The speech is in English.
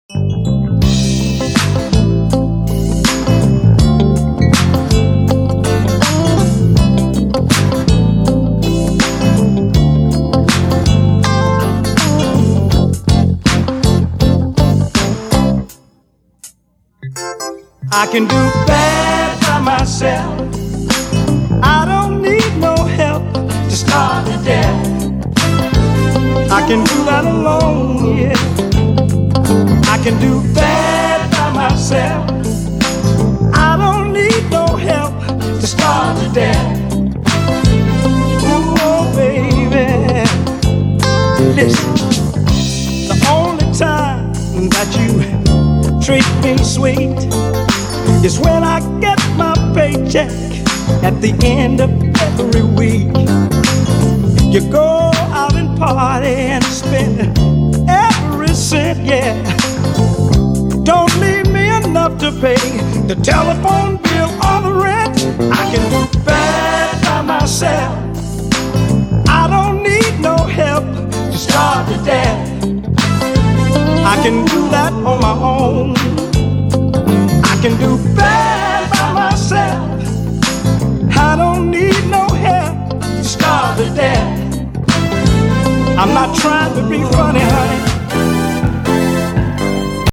I can do bad by myself. I don't need no help to start the death. I can do that alone, yeah. I can do bad by myself. I don't need no help to start the death. Ooh, oh, baby, listen. The only time that you treat me sweet is when I get my paycheck at the end of every week. You go out and party and spend every cent, yeah. Don't leave me enough to pay the telephone bill or the rent. I can do bad by myself. I don't need no help to start the death. I can do that on my own. I can do